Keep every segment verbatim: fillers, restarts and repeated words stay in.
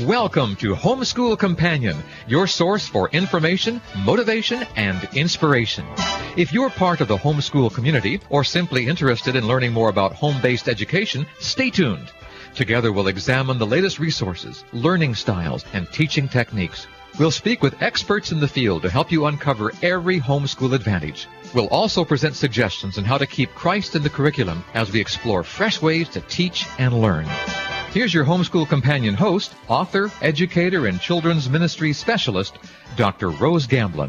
Welcome to Homeschool Companion, your source for information, motivation, and inspiration. If you're part of the homeschool community or simply interested in learning more about home-based education, stay tuned. Together we'll examine the latest resources, learning styles, and teaching techniques. We'll speak with experts in the field to help you uncover every homeschool advantage. We'll also present suggestions on how to keep Christ in the curriculum as we explore fresh ways to teach and learn. Here's your Homeschool Companion host, author, educator, and children's ministry specialist, Doctor Rose Gamblin.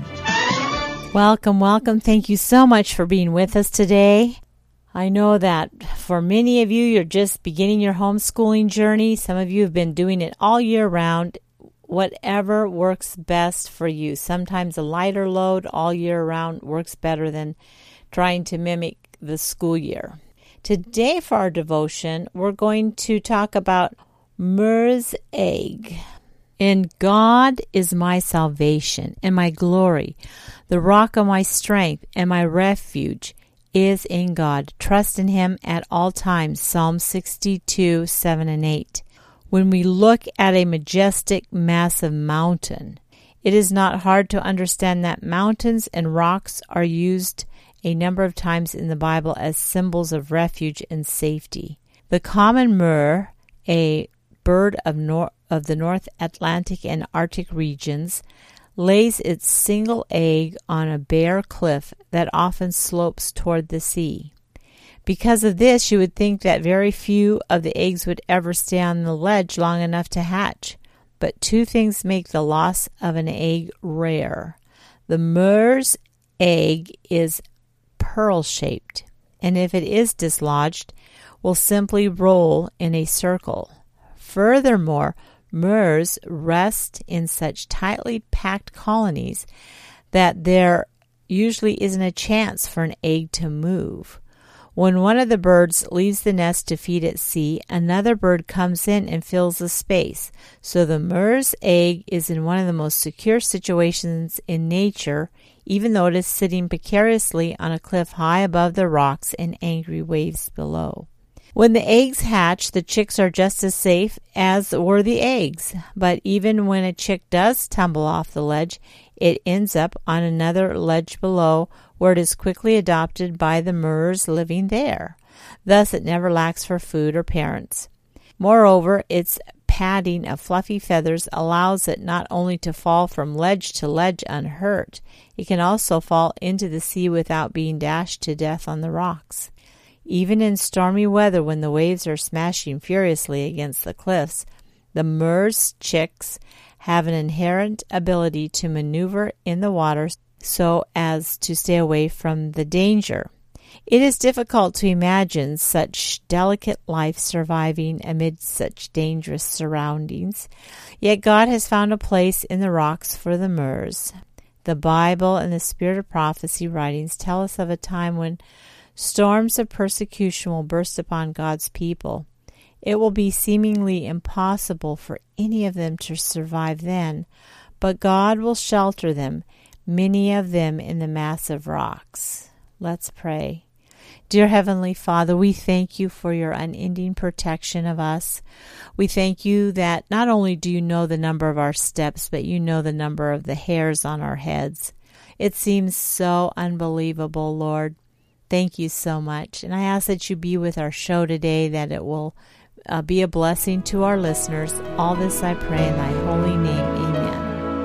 Welcome, welcome. Thank you so much for being with us today. I know that for many of you, you're just beginning your homeschooling journey. Some of you have been doing it all year round. Whatever works best for you. Sometimes a lighter load all year round works better than trying to mimic the school year. Today for our devotion, we're going to talk about myrrh's egg. In God is my salvation and my glory. The rock of my strength and my refuge is in God. Trust in Him at all times. Psalm sixty-two, seven and eight. When we look at a majestic, massive mountain, it is not hard to understand that mountains and rocks are used a number of times in the Bible as symbols of refuge and safety. The common myrrh, a bird of, nor- of the North Atlantic and Arctic regions, lays its single egg on a bare cliff that often slopes toward the sea. Because of this, you would think that very few of the eggs would ever stay on the ledge long enough to hatch. But two things make the loss of an egg rare. The myrrh's egg is pearl-shaped, and if it is dislodged, will simply roll in a circle. Furthermore, myrrhs rest in such tightly packed colonies that there usually isn't a chance for an egg to move. When one of the birds leaves the nest to feed at sea, another bird comes in and fills the space. So the myrrh's egg is in one of the most secure situations in nature, even though it is sitting precariously on a cliff high above the rocks and angry waves below. When the eggs hatch, the chicks are just as safe as were the eggs. But even when a chick does tumble off the ledge, it ends up on another ledge below, where it is quickly adopted by the myrrhs living there. Thus, it never lacks for food or parents. Moreover, its padding of fluffy feathers allows it not only to fall from ledge to ledge unhurt, it can also fall into the sea without being dashed to death on the rocks. Even in stormy weather, when the waves are smashing furiously against the cliffs, the myrrh's chicks have an inherent ability to maneuver in the water so as to stay away from the danger. It is difficult to imagine such delicate life surviving amid such dangerous surroundings, yet God has found a place in the rocks for the myrrhs. The Bible and the spirit of prophecy writings tell us of a time when storms of persecution will burst upon God's people. It will be seemingly impossible for any of them to survive then, but God will shelter them, many of them in the massive rocks. Let's pray. Dear Heavenly Father, we thank you for your unending protection of us. We thank you that not only do you know the number of our steps, but you know the number of the hairs on our heads. It seems so unbelievable, Lord. Thank you so much. And I ask that you be with our show today, that it will uh, be a blessing to our listeners. All this I pray in thy holy name. Amen.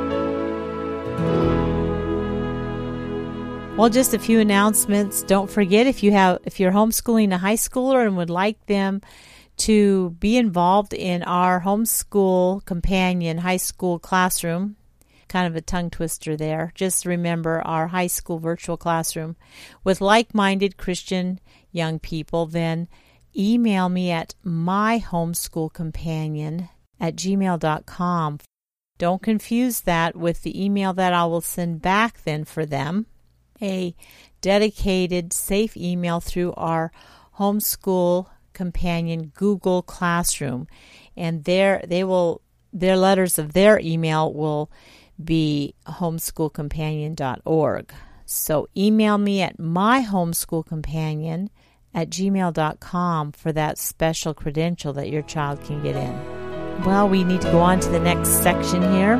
Well, just a few announcements. Don't forget, if you have, if you're homeschooling a high schooler and would like them to be involved in our Homeschool Companion high school classroom, kind of a tongue twister there. Just remember our high school virtual classroom with like-minded Christian young people, then email me at myhomeschoolcompanion at gmail dot com. Don't confuse that with the email that I will send back then for them, a dedicated, safe email through our Homeschool Companion Google Classroom. And there they will, their letters of their email will be homeschool companion dot org. So email me at myhomeschoolcompanion at gmail dot com for that special credential that your child can get in. well, we need to go on to the next section here.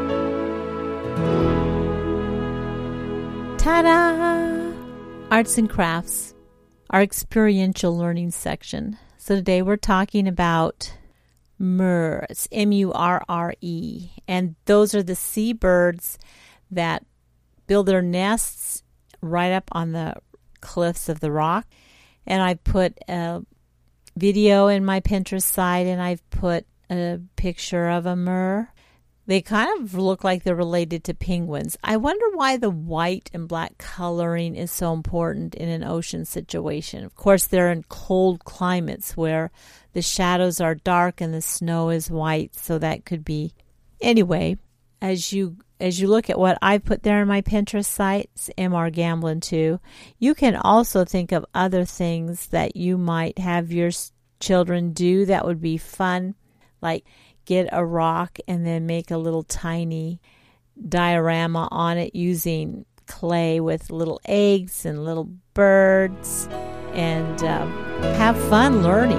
Ta-da! Arts and crafts, our experiential learning section. So today we're talking about murre. It's M U R R E. And those are the seabirds that build their nests right up on the cliffs of the rock. And I put a video in my Pinterest site, and I've put a picture of a murre. They kind of look like they're related to penguins. I wonder why the white and black coloring is so important in an ocean situation. Of course, they're in cold climates where the shadows are dark and the snow is white, so that could be. Anyway, as you as you look at what I put there in my Pinterest site, it's M R Gamblin too, you can also think of other things that you might have your children do that would be fun, like get a rock and then make a little tiny diorama on it using clay with little eggs and little birds, and uh, have fun learning.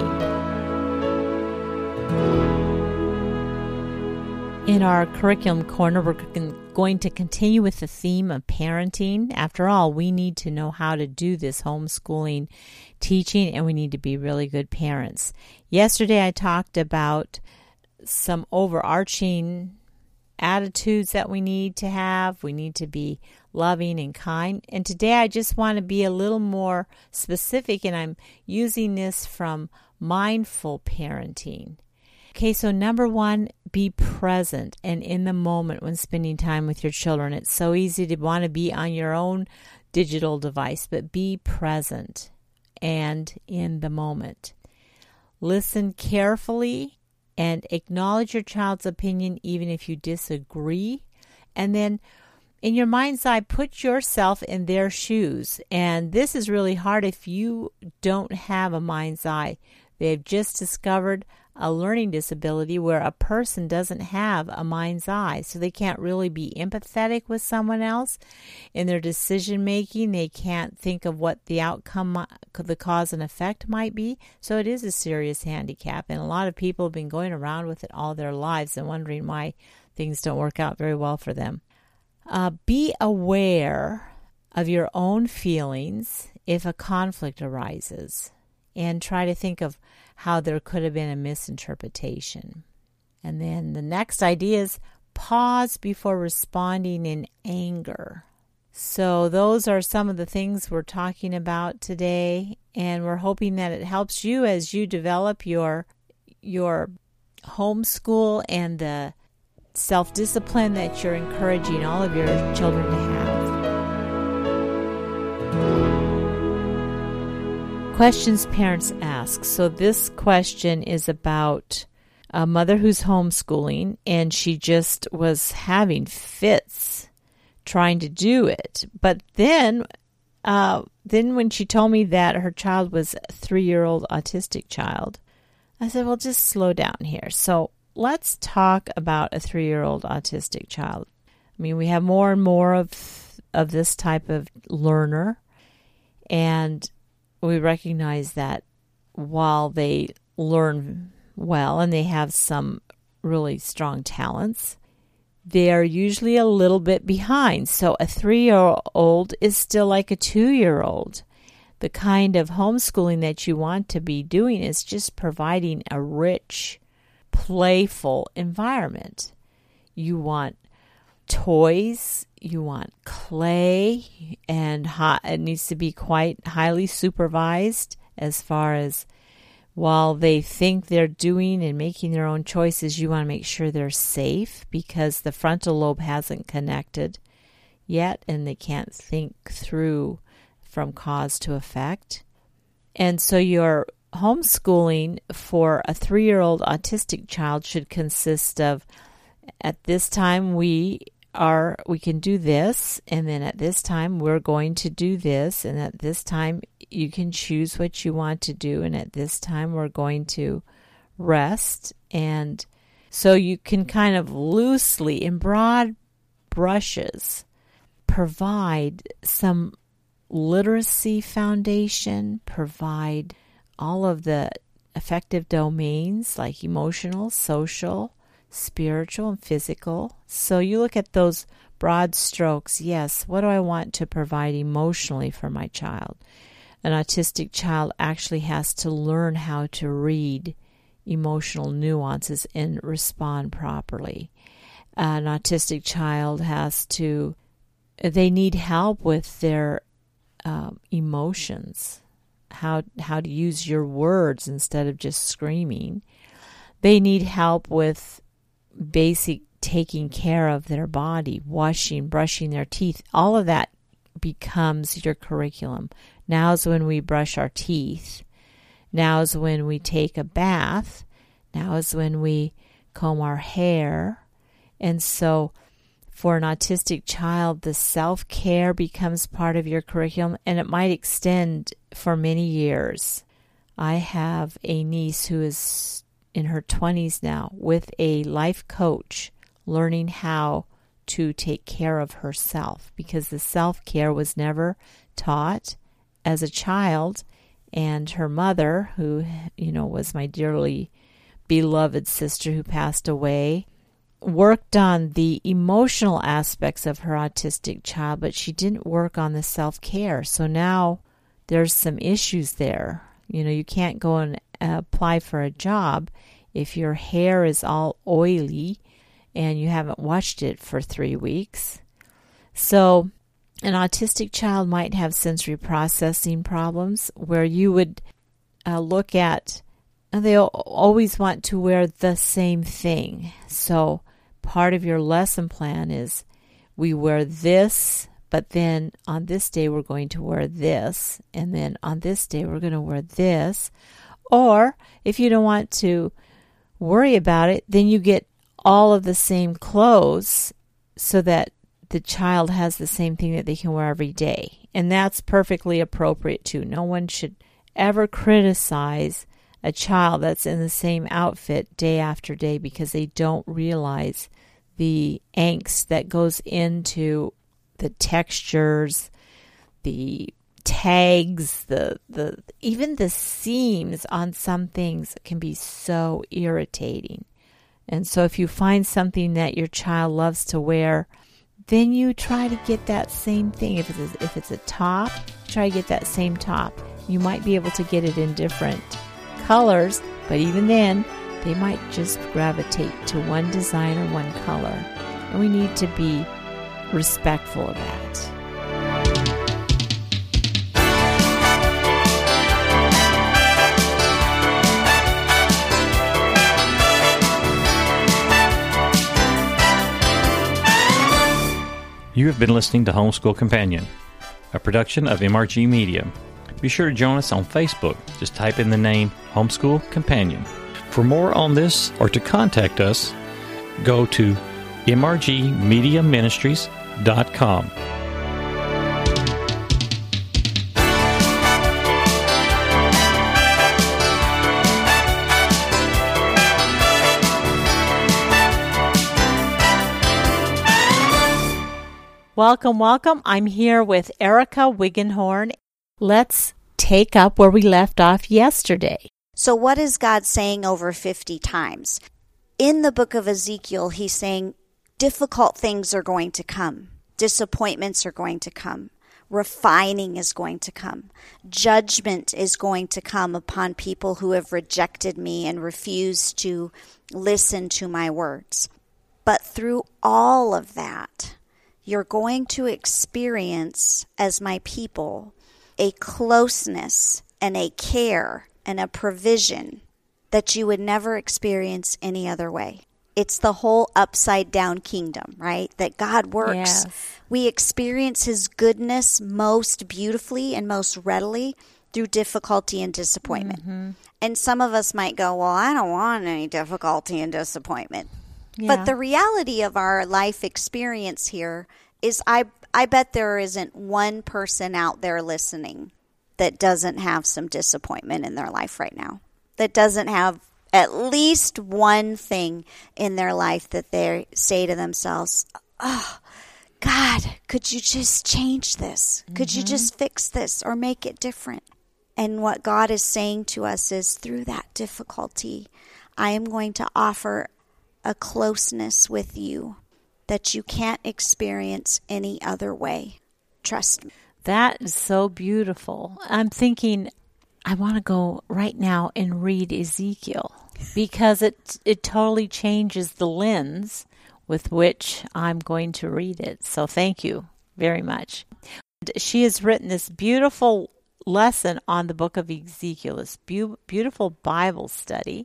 In our curriculum corner, we're going to continue with the theme of parenting. After all, we need to know how to do this homeschooling teaching, and we need to be really good parents. Yesterday, I talked about some overarching attitudes that we need to have. We need to be loving and kind. And today I just want to be a little more specific, and I'm using this from mindful parenting. Okay, so number one, be present and in the moment when spending time with your children. It's so easy to want to be on your own digital device, but be present and in the moment. Listen carefully and acknowledge your child's opinion even if you disagree. And then in your mind's eye, put yourself in their shoes. And this is really hard if you don't have a mind's eye. They've just discovered a learning disability where a person doesn't have a mind's eye, so they can't really be empathetic with someone else in their decision making. They can't think of what the outcome, the cause and effect might be. So it is a serious handicap, and a lot of people have been going around with it all their lives and wondering why things don't work out very well for them. Uh, be aware of your own feelings if a conflict arises, and try to think of how there could have been a misinterpretation. And then the next idea is pause before responding in anger. So those are some of the things we're talking about today, and we're hoping that it helps you as you develop your your homeschool and the self-discipline that you're encouraging all of your children to have. Questions parents ask. So this question is about a mother who's homeschooling, and she just was having fits trying to do it. But then, uh, then when she told me that her child was a three-year-old autistic child, I said, well, just slow down here. So let's talk about a three-year-old autistic child. I mean, we have more and more of of this type of learner, and we recognize that while they learn well and they have some really strong talents, they are usually a little bit behind. So a three-year-old is still like a two-year-old. The kind of homeschooling that you want to be doing is just providing a rich, playful environment. You want toys, you want clay, and hot, it needs to be quite highly supervised as far as while they think they're doing and making their own choices, you want to make sure they're safe because the frontal lobe hasn't connected yet and they can't think through from cause to effect. And so your homeschooling for a three-year-old autistic child should consist of, at this time we are we can do this, and then at this time we're going to do this, and at this time you can choose what you want to do, and at this time we're going to rest. And so you can kind of loosely, in broad brushes, provide some literacy foundation, provide all of the affective domains like emotional, social, spiritual, and physical. So you look at those broad strokes. Yes, what do I want to provide emotionally for my child? An autistic child actually has to learn how to read emotional nuances and respond properly. An autistic child has to, they need help with their um, emotions, how how to use your words instead of just screaming. They need help with basic taking care of their body, washing, brushing their teeth. All of that becomes your curriculum. Now's when we brush our teeth. Now's when we take a bath. Now is when we comb our hair. And so for an autistic child, the self-care becomes part of your curriculum, and it might extend for many years. I have a niece who is in her twenties now with a life coach learning how to take care of herself, because the self-care was never taught as a child. And her mother, who, you know, was my dearly beloved sister who passed away, worked on the emotional aspects of her autistic child, but she didn't work on the self-care. So now there's some issues there. You know, you can't go and apply for a job if your hair is all oily and you haven't washed it for three weeks. So an autistic child might have sensory processing problems where you would uh, look at, they always want to wear the same thing. So part of your lesson plan is we wear this, but then on this day we're going to wear this, and then on this day we're going to wear this. Or if you don't want to worry about it, then you get all of the same clothes so that the child has the same thing that they can wear every day. And that's perfectly appropriate too. No one should ever criticize a child that's in the same outfit day after day because they don't realize the angst that goes into the textures, the tags, the the even the seams on some things can be so irritating. And so if you find something that your child loves to wear, then you try to get that same thing. If it's a, if it's a top, try to get that same top. You might be able to get it in different colors, but even then, they might just gravitate to one design or one color. And we need to be respectful of that. You have been listening to Homeschool Companion, a production of M R G Media. Be sure to join us on Facebook. Just type in the name Homeschool Companion. For more on this or to contact us, go to m r g media ministries dot com. Welcome, welcome. I'm here with Erica Wiggenhorn. Let's take up where we left off yesterday. So what is God saying over fifty times? In the book of Ezekiel, he's saying difficult things are going to come. Disappointments are going to come. Refining is going to come. Judgment is going to come upon people who have rejected me and refused to listen to my words. But through all of that, you're going to experience, as my people, a closeness and a care and a provision that you would never experience any other way. It's the whole upside down kingdom, right? That God works. Yes. We experience his goodness most beautifully and most readily through difficulty and disappointment. Mm-hmm. And some of us might go, well, I don't want any difficulty and disappointment. Yeah. But the reality of our life experience here is I I bet there isn't one person out there listening that doesn't have some disappointment in their life right now, that doesn't have at least one thing in their life that they say to themselves, oh, God, could you just change this? Could mm-hmm. you just fix this or make it different? And what God is saying to us is, through that difficulty, I am going to offer a closeness with you that you can't experience any other way. Trust me. That is so beautiful. I'm thinking I want to go right now and read Ezekiel because it it totally changes the lens with which I'm going to read it. So thank you very much. She has written this beautiful lesson on the book of Ezekiel, this be- beautiful Bible study.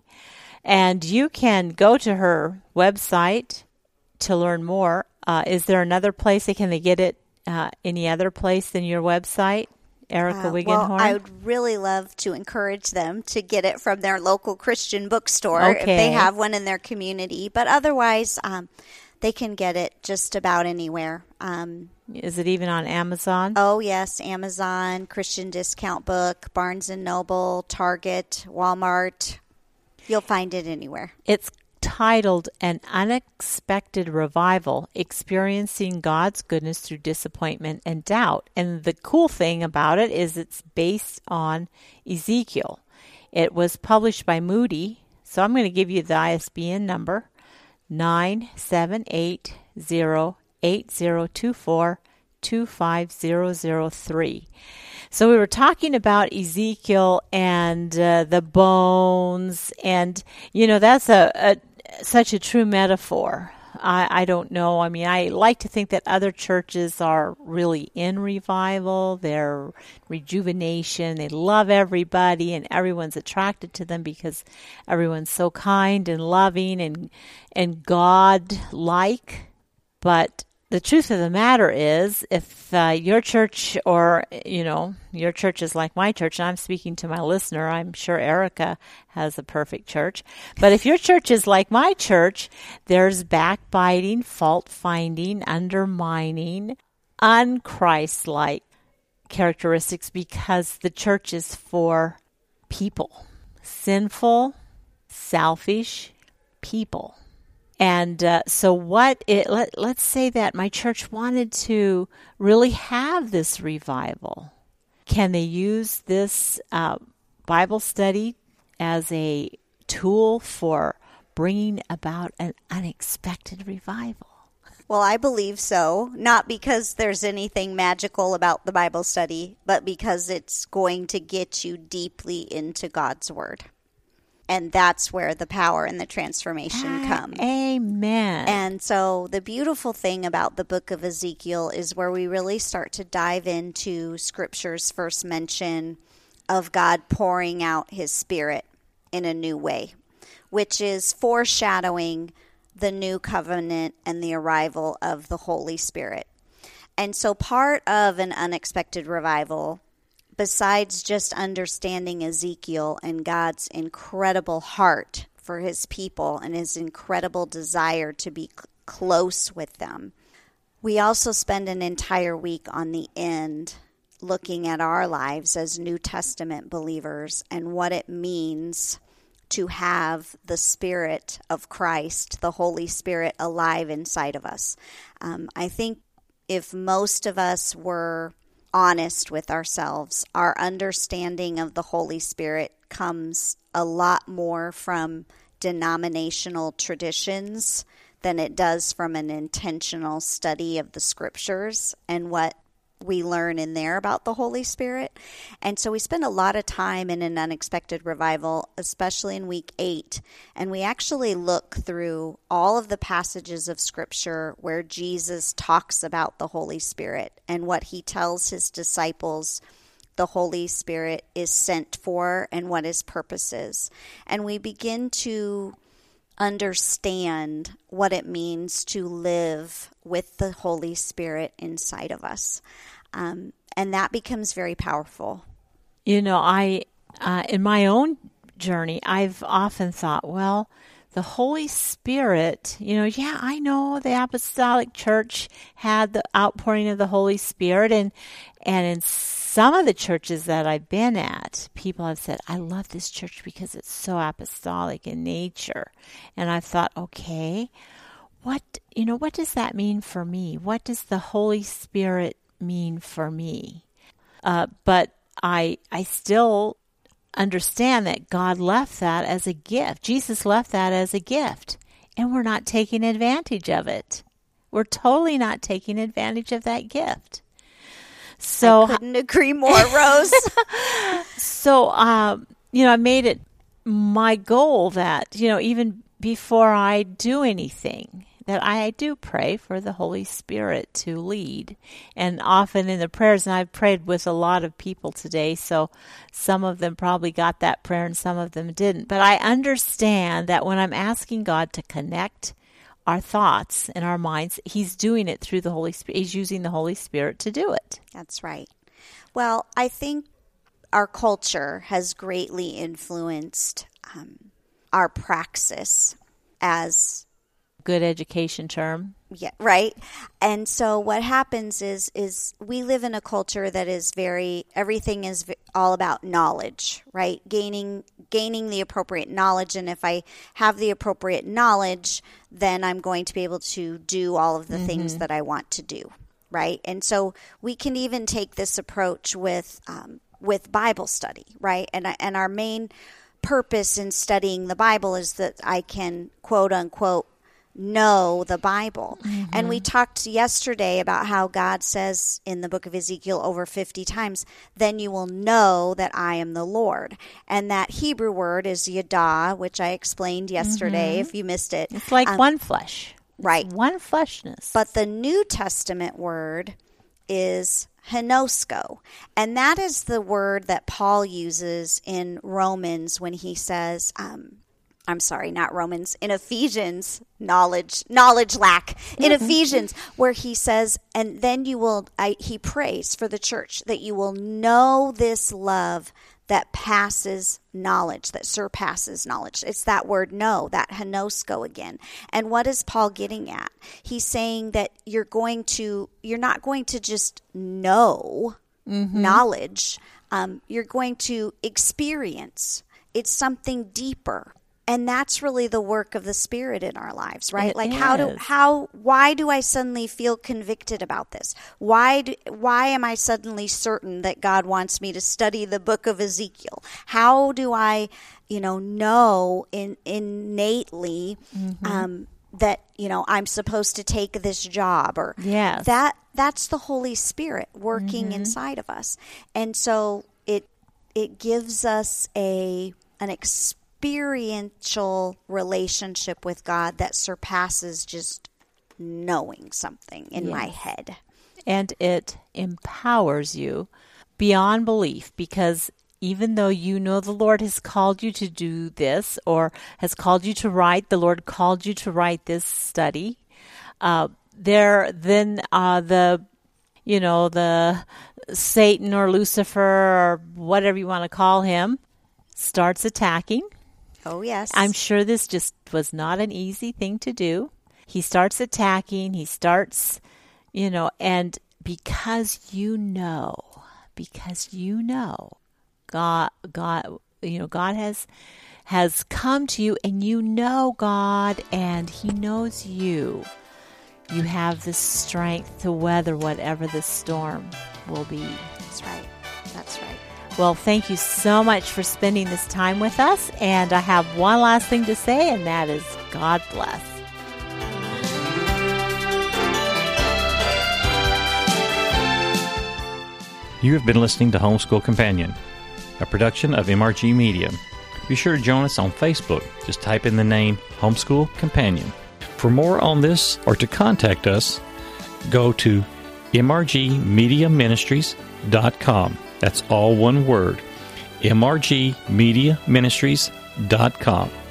And you can go to her website to learn more. Uh, is there another place? Can they get it uh, any other place than your website, Erica uh, Wiggenhorn? Well, I would really love to encourage them to get it from their local Christian bookstore okay. if they have one in their community. But otherwise, um, they can get it just about anywhere. Um, Is it even on Amazon? Oh, yes. Amazon, Christian Discount Book, Barnes and Noble, Target, Walmart. You'll find it anywhere. It's titled An Unexpected Revival, Experiencing God's Goodness Through Disappointment and Doubt. And the cool thing about it is it's based on Ezekiel. It was published by Moody. So I'm going to give you the I S B N number, nine seven eight zero eight zero two four two five zero zero three. So we were talking about Ezekiel and uh, the bones, and, you know, that's a, a such a true metaphor. I, I don't know. I mean, I like to think that other churches are really in revival. They're rejuvenation. They love everybody, and everyone's attracted to them because everyone's so kind and loving and and God-like. But the truth of the matter is, if uh, your church or, you know, your church is like my church, and I'm speaking to my listener, I'm sure Erica has a perfect church. But if your church is like my church, there's backbiting, fault-finding, undermining, un-Christ-like characteristics because the church is for people, sinful, selfish people. And uh, so what, it, let, let's say that my church wanted to really have this revival. Can they use this uh, Bible study as a tool for bringing about an unexpected revival? Well, I believe so. Not because there's anything magical about the Bible study, but because it's going to get you deeply into God's Word. And that's where the power and the transformation come. Amen. And so the beautiful thing about the book of Ezekiel is where we really start to dive into Scripture's first mention of God pouring out His Spirit in a new way, which is foreshadowing the new covenant and the arrival of the Holy Spirit. And so part of an unexpected revival, besides just understanding Ezekiel and God's incredible heart for His people and His incredible desire to be c- close with them, we also spend an entire week on the end looking at our lives as New Testament believers and what it means to have the Spirit of Christ, the Holy Spirit, alive inside of us. Um, I think if most of us were honest with ourselves, our understanding of the Holy Spirit comes a lot more from denominational traditions than it does from an intentional study of the Scriptures and what we learn in there about the Holy Spirit. And so we spend a lot of time in an unexpected revival, especially in week eight, and we actually look through all of the passages of Scripture where Jesus talks about the Holy Spirit and what He tells His disciples the Holy Spirit is sent for and what His purpose is. And we begin to understand what it means to live with the Holy Spirit inside of us. Um, and that becomes very powerful. You know, I, uh, in my own journey, I've often thought, well, the Holy Spirit, you know, yeah, I know the Apostolic Church had the outpouring of the Holy Spirit, and and in some of the churches that I've been at, people have said, I love this church because it's so apostolic in nature. And I thought, okay, what, you know, what does that mean for me? What does the Holy Spirit mean for me? Uh, but I I still understand that God left that as a gift. Jesus left that as a gift, and we're not taking advantage of it. We're totally not taking advantage of that gift. So I couldn't agree more, Rose. so, um, you know, I made it my goal that, you know, even before I do anything, that I do pray for the Holy Spirit to lead. And often in the prayers, and I've prayed with a lot of people today, so some of them probably got that prayer and some of them didn't. But I understand that when I'm asking God to connect our thoughts and our minds, He's doing it through the Holy Spirit. He's using the Holy Spirit to do it. That's right. Well, I think our culture has greatly influenced um, our praxis as good education term. Yeah, right. And so what happens is is we live in a culture that is very, everything is all about knowledge, right? Gaining gaining the appropriate knowledge, and if I have the appropriate knowledge, then I'm going to be able to do all of the mm-hmm. things that I want to do, right? And so we can even take this approach with um, with Bible study, right? And and our main purpose in studying the Bible is that I can quote unquote know the Bible. Mm-hmm. And we talked yesterday about how God says in the book of Ezekiel over fifty times, then you will know that I am the Lord. And that Hebrew word is yadah, which I explained yesterday, mm-hmm. if you missed it. It's like um, one flesh. Right. It's one fleshness. But the New Testament word is henosko. And that is the word that Paul uses in Romans when he says, um, I'm sorry, not Romans, in Ephesians, knowledge, knowledge lack, in Ephesians, where he says, and then you will, I, he prays for the church, that you will know this love that passes knowledge, that surpasses knowledge. It's that word know, that henosko again. And what is Paul getting at? He's saying that you're going to, you're not going to just know mm-hmm. knowledge. Um, you're going to experience. It's something deeper. And that's really the work of the Spirit in our lives, right? It like is. how do how why do I suddenly feel convicted about this? Why do, why am I suddenly certain that God wants me to study the book of Ezekiel? How do I, you know, know in, innately mm-hmm. um, that, you know, I'm supposed to take this job, or yes. that that's the Holy Spirit working mm-hmm. inside of us. And so it it gives us a an experience experiential relationship with God that surpasses just knowing something in yes. my head. And it empowers you beyond belief, because even though you know the Lord has called you to do this, or has called you to write, the Lord called you to write this study, uh, there then uh, the, you know, the Satan or Lucifer or whatever you want to call him starts attacking. Oh, yes. I'm sure this just was not an easy thing to do. He starts attacking. He starts, you know, and because you know, because you know, God, God, you know, God has has come to you, and you know God, and He knows you. You have the strength to weather whatever the storm will be. That's right. That's right. Well, thank you so much for spending this time with us. And I have one last thing to say, and that is God bless. You have been listening to Homeschool Companion, a production of M R G Media. Be sure to join us on Facebook. Just type in the name Homeschool Companion. For more on this or to contact us, go to m r g media ministries dot com. That's all one word, m r g media ministries dot com.